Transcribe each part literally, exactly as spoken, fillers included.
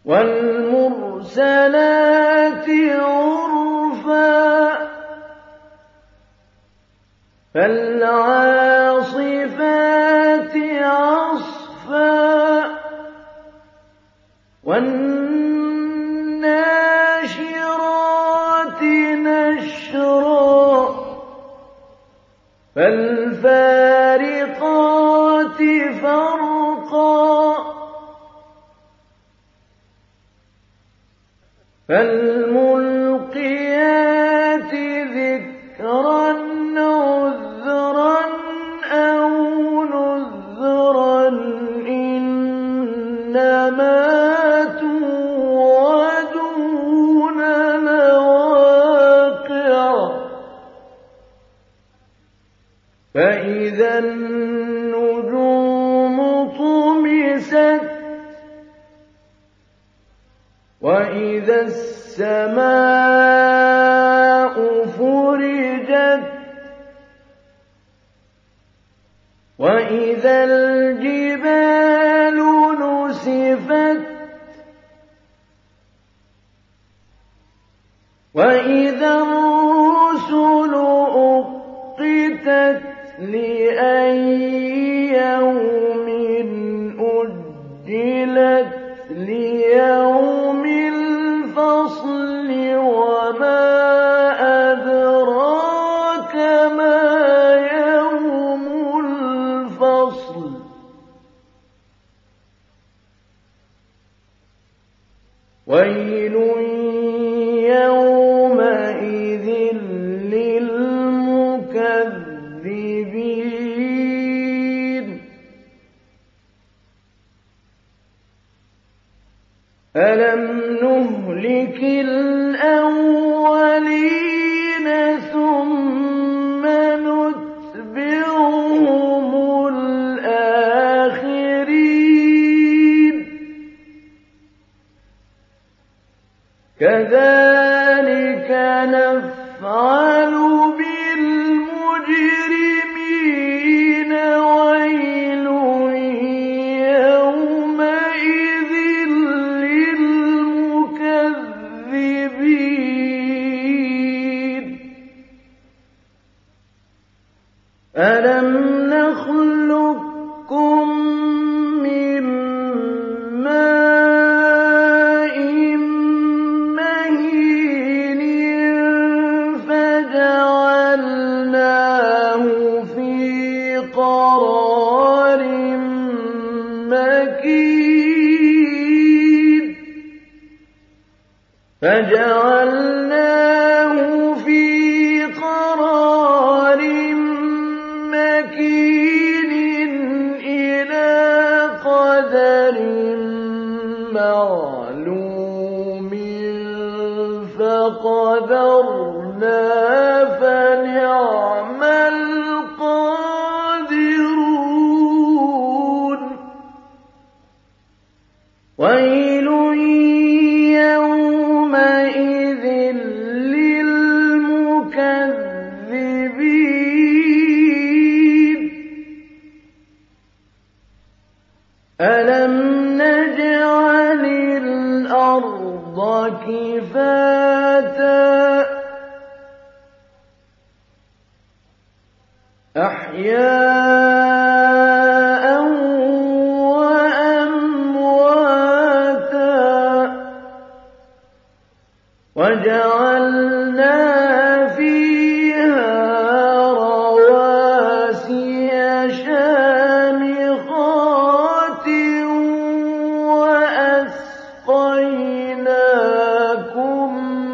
وَالْمُرْسَلَاتِ عُرْفًا فَالْعَاصِفَاتِ عَصْفًا وَالنَّاشِرَاتِ نَشْرًا فَالْفَارِقَاتِ فَرْقًا فَالْمُلْقِيَاتِ ذِكْرًا عُذْرًا أَوْ نُذْرًا إِنَّمَا تُوعَدُونَ لَوَاقِعٌ فَإِذَا النُّجُومُ طُمِسَتْ وَإِذَا السَّمَاءُ فُرِجَتْ وَإِذَا الْجِبَالُ نُسِفَتْ وَإِذَا الرُّسُلُ أُقِّتَتْ لِأَيِّ يَوْمٍ أُجِّلَتْ لِيَوْمِ الْفَصْلِ وَمَا أَدْرَاكَ مَا يَوْمُ الْفَصْلِ وَيْلٌ يَوْمَئِذٍ لِّلْمُكَذِّبِينَ أَلَمْ نُهْلِكِ الْأَوَّلِينَ ثُمَّ نُتْبِعُهُمُ الْآخِرِينَ كَذَلِكَ نَفْعَلُ بِالْمُجْرِمِينَ وَيْلٌ يَوْمَئِذٍ لِّلْمُكَذِّبِينَ أَلَمْ نَخْلُقكُّم مِّن مَّاءٍ مَّهِينٍ فَجَعَلْنَاهُ فِي قَرَارٍ مَّكِينٍ فَجَعَلْنَاهُ فِي قَرَارٍ مَّكِينٍ إِلَىٰ قَدَرٍ مَّعْلُومٍ فَقَدَرْنَا فَنِعْمَ الْقَادِرُونَ وَيْلٌ يَوْمَئِذٍ لِّلْمُكَذِّبِينَ أَلَمْ نَجْعَلِ الْأَرْضَ كِفَاتًا أَحْيَاءً وَأَمْوَاتًا وَجَعَلْنَا فِيهَا رَوَاسِيَ شَامِخَاتٍ وَأَسْقَيْنَاكُم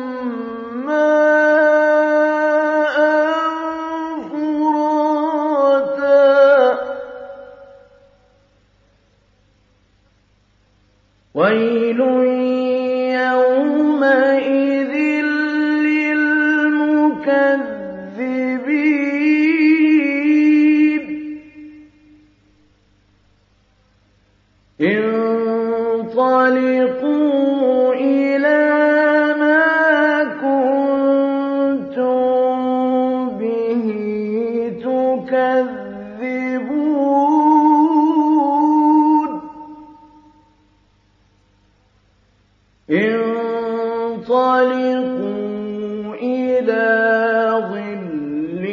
مَّاءً فُرَاتًا وَيْلٌ يَوْمَئِذٍ لِّلْمُكَذِّبِينَ انطَلِقُوا إِلَىٰ مَا كُنتُم بِهِ تُكَذِّبُونَ انطلقوا إلى ظل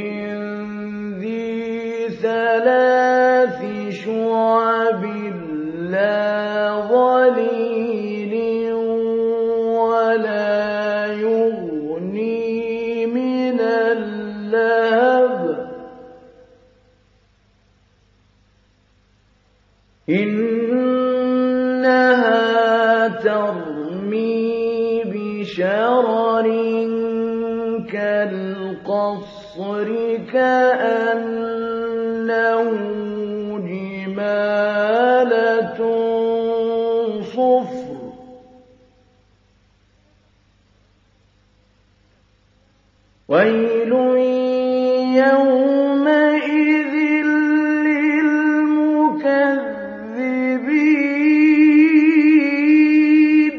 ذي ثلاث شعب لا ظليل ولا يغني من اللهب إنها ترمي بشرر كالقصر كأنه جمالة صفر ويل يومئذ للمكذبين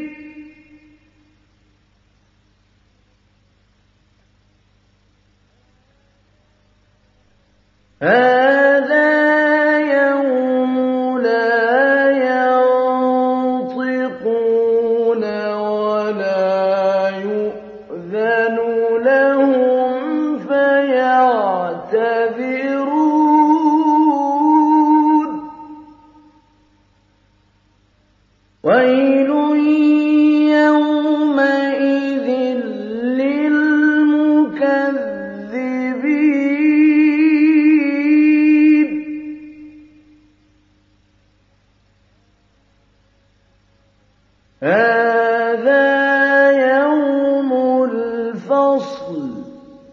هذا يوم لا ينطقون ولا يؤذن لهم فيعتذرون ويل يومئذ للمكذبين هذا يوم الفصل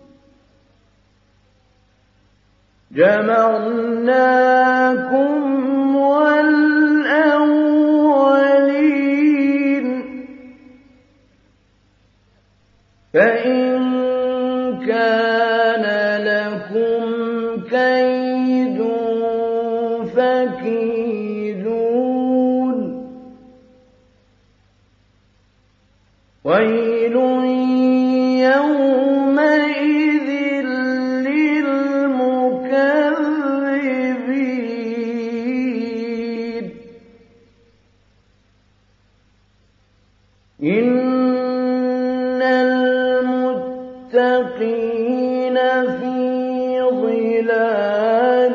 جمعناكم والأولين فإن كان لكم كيد فكيدون ويل يومئذ للمكذبين إن المتقين في ظلال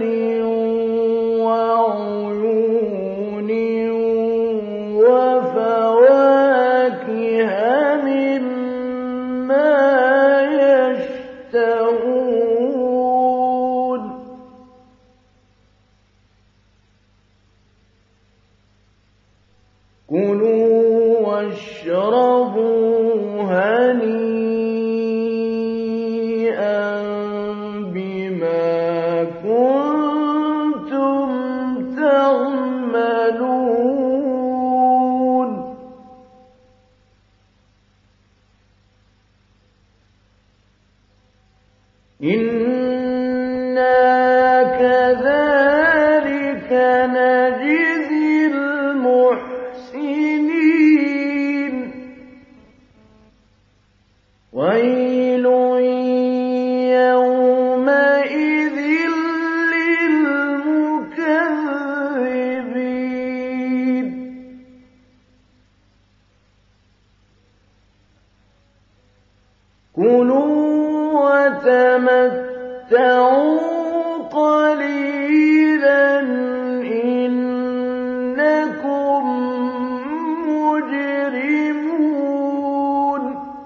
وعيون وفواكه مما يشتهون كلوا واشربوا هنيئا بما كنتم تعملون إنا كذلك نجزي المحسنين ويل يومئذ للمكذبين كلوا وتمتعوا قليلا إنكم مجرمون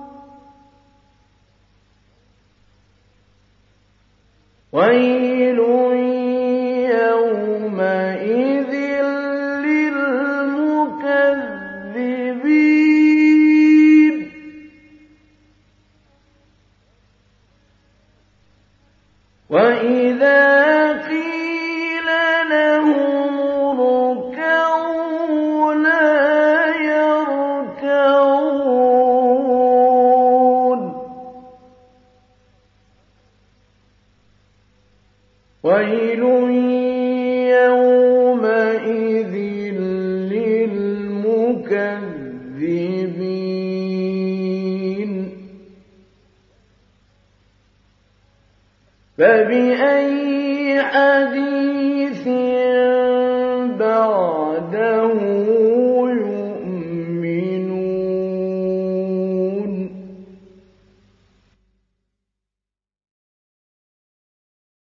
ويل يومئذ للمكذبين وإذا قيل لهم اركعوا لا يركعون ويل يومئذ للمكذبين فبأي حديث